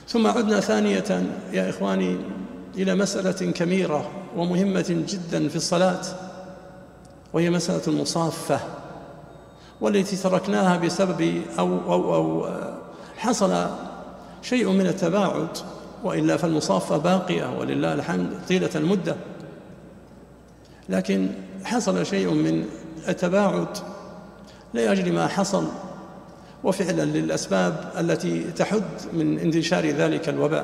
ثم عدنا ثانية يا إخواني إلى مسألة كبيرة ومهمة جدا في الصلاة، وهي مسألة المصافة، والتي تركناها بسبب أو حصل شيء من التباعد، وإلا فالمصافة باقية ولله الحمد طيلة المدة، لكن حصل شيء من التباعد لأجل ما حصل، وفعلا للأسباب التي تحد من انتشار ذلك الوباء.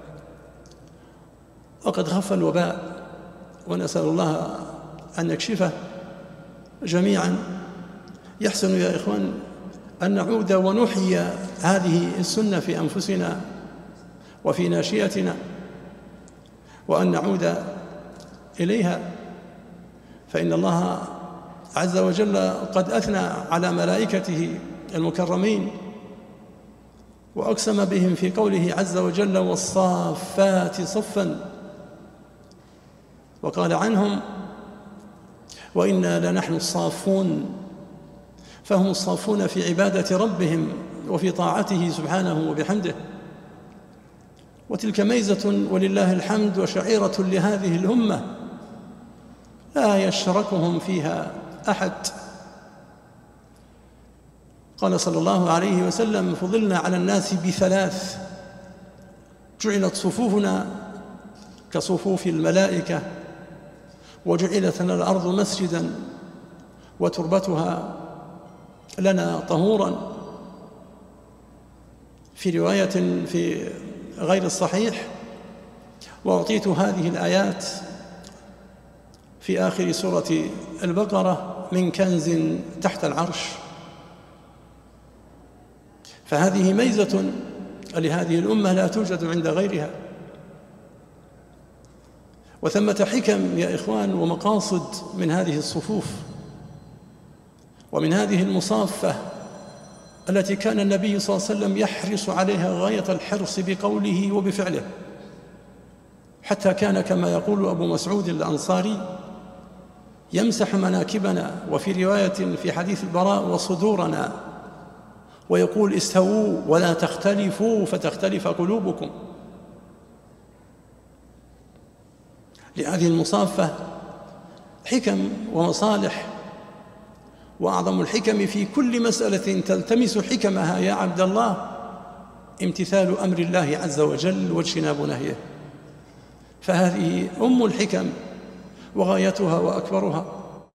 وقد خف الوباء، ونسأل الله أن يكشفه جميعا. يحسن يا إخوان أن نعود ونحيي هذه السنة في أنفسنا وفي ناشئتنا، وأن نعود إليها، فإن الله عز وجل قد أثنى على ملائكته المكرمين وأقسم بهم في قوله عز وجل: والصافات صفا، وقال عنهم: وإنا لنحن الصافون. فهم الصافون في عبادة ربهم وفي طاعته سبحانه وبحمده. وتلك ميزة ولله الحمد وشعيرة لهذه الأمة لا يشركهم فيها أحد. قال صلى الله عليه وسلم: فضلنا على الناس بثلاث: جعلت صفوفنا كصفوف الملائكة، وجعلت لنا الأرض مسجدا، وتربتها لنا طهورا. في رواية في غير الصحيح: وأعطيت هذه الآيات في آخر سورة البقرة من كنز تحت العرش. فهذه ميزة لهذه الأمة لا توجد عند غيرها. وثمة حكم يا إخوان ومقاصد من هذه الصفوف ومن هذه المصافة التي كان النبي صلى الله عليه وسلم يحرص عليها غاية الحرص بقوله وبفعله، حتى كان كما يقول أبو مسعود الأنصاري: يمسح مناكبنا، وفي رواية في حديث البراء: وصدورنا، ويقول: استووا ولا تختلفوا فتختلف قلوبكم. لهذه المصافة حكم ومصالح، وأعظم الحكم في كل مسألة تلتمس حكمها يا عبد الله امتثال أمر الله عز وجل واجتناب نهيه. فهذه أم الحكم وغايتها وأكبرها.